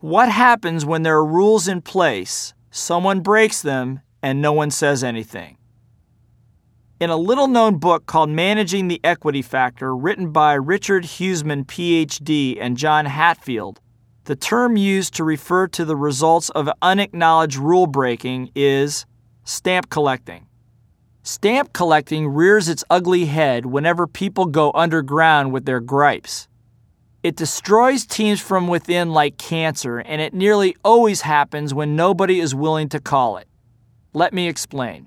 What happens when there are rules in place, someone breaks them, and no one says anything? In a little-known book called Managing the Equity Factor, written by Richard Huseman, Ph.D., and John Hatfield, the term used to refer to the results of unacknowledged rule-breaking is stamp collecting. Stamp collecting rears its ugly head whenever people go underground with their gripes. It destroys teams from within like cancer, and it nearly always happens when nobody is willing to call it. Let me explain.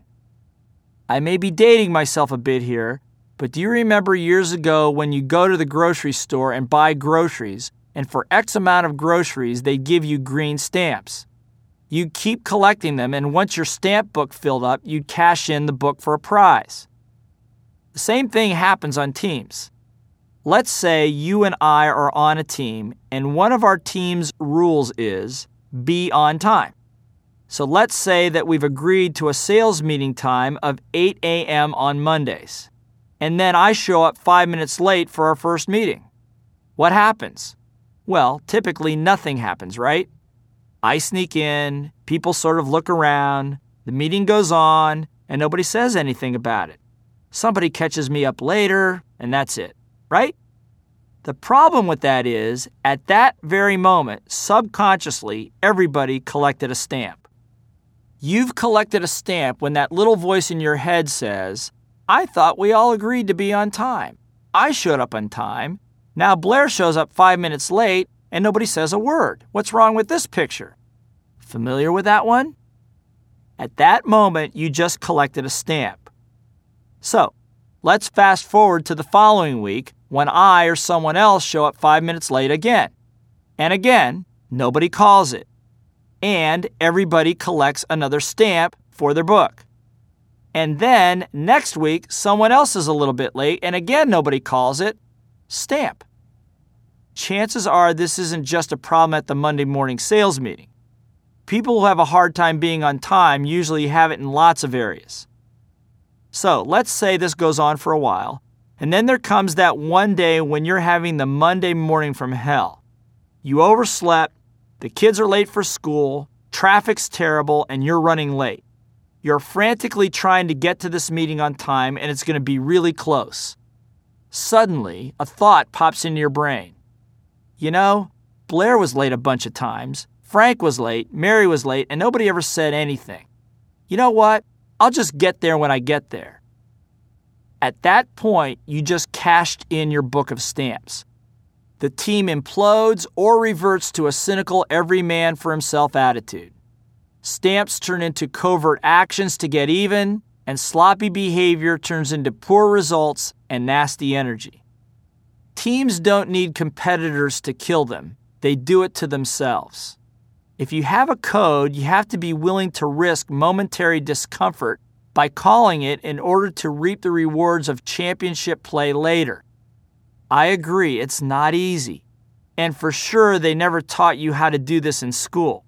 I may be dating myself a bit here, but do you remember years ago when you go to the grocery store and buy groceries, and for X amount of groceries, they give you green stamps? You'd keep collecting them, and once your stamp book filled up, you'd cash in the book for a prize. The same thing happens on teams. Let's say you and I are on a team, and one of our team's rules is be on time. So let's say that we've agreed to a sales meeting time of 8 a.m. on Mondays, and then I show up 5 minutes late for our first meeting. What happens? Well, typically nothing happens, right? I sneak in, people sort of look around, the meeting goes on, and nobody says anything about it. Somebody catches me up later, and that's it, right? The problem with that is, at that very moment, subconsciously, everybody collected a stamp. You've collected a stamp when that little voice in your head says, I thought we all agreed to be on time. I showed up on time. Now Blair shows up 5 minutes late, and nobody says a word. What's wrong with this picture? Familiar with that one? At that moment, you just collected a stamp. So, let's fast forward to the following week when I or someone else show up 5 minutes late again. And again, nobody calls it. And everybody collects another stamp for their book. And then next week, someone else is a little bit late, and again, nobody calls it. Stamp. Chances are this isn't just a problem at the Monday morning sales meeting. People who have a hard time being on time usually have it in lots of areas. So let's say this goes on for a while, and then there comes that one day when you're having the Monday morning from hell. You overslept, the kids are late for school, traffic's terrible, and you're running late. You're frantically trying to get to this meeting on time, and it's going to be really close. Suddenly, a thought pops into your brain. You know, Blair was late a bunch of times, Frank was late, Mary was late, and nobody ever said anything. You know what? I'll just get there when I get there. At that point, you just cashed in your book of stamps. The team implodes or reverts to a cynical every man for himself attitude. Stamps turn into covert actions to get even, and sloppy behavior turns into poor results and nasty energy. Teams don't need competitors to kill them. They do it to themselves. If you have a code, you have to be willing to risk momentary discomfort by calling it in order to reap the rewards of championship play later. I agree, it's not easy. And for sure, they never taught you how to do this in school.